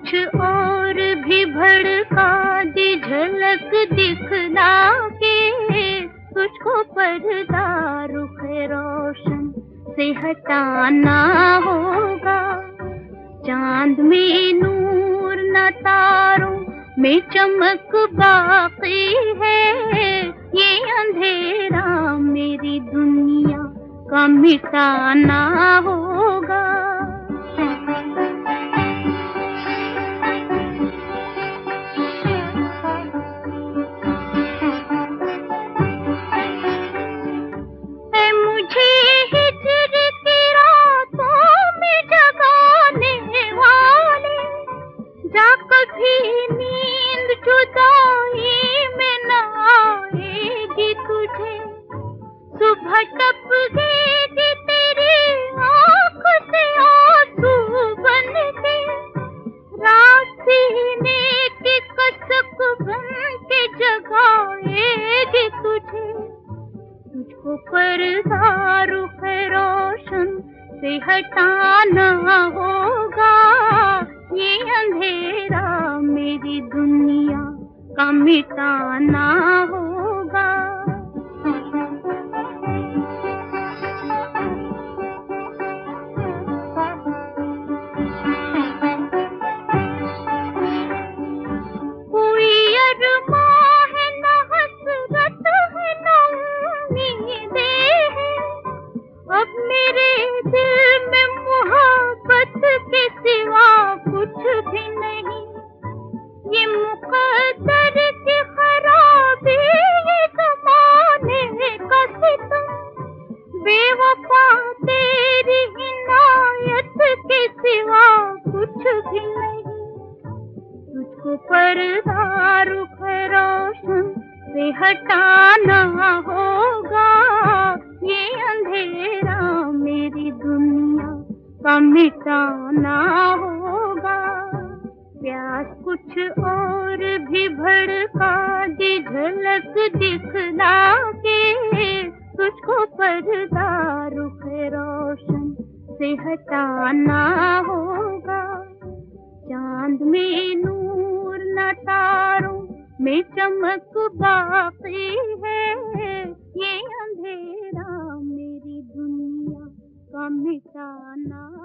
कुछ और भी भड़का दे, झलक दिखला के तुझको पर्दा रुख रोशन से हटाना होगा। चांद में नूर न तारों में चमक बाकी है, ये अंधेरा मेरी दुनिया का मिटाना होगा। मुझे हिज्र की रातों में जगाने वाले, जा कभी नींद जुदाई में न आएगी तुझे। सुबह टप गई तेरी आँख से आंसू बन के, रात सीने की कसक बन के जगाएगी तुझे। तुझको पर्दा रुख रोशन से हटाना होगा, ये अंधेरा मेरी दुनिया का मिटाना होगा। कोई अरमां है न हसरत है न उम्मीदें हैं, अब मेरे दिल में मोहब्बत के सिवा कुछ भी नहीं। ये मुकद्दर की खराबी, ये ज़माने का सितम, बेवफा तेरी इनायत के सिवा कुछ भी नहीं। तुझको पर्दा रुख रोशन से हटाना होगा, ये अंधेरा मेरी दुनिया का मिटाना होगा। प्यास कुछ और भी भड़का दे, झलक दिखला के तुझको पर्दा रुख रोशन से हटाना होगा। चांद में नूर न तारों में चमक बाकी है, ये अंधेरा मेरी दुनिया का मिटाना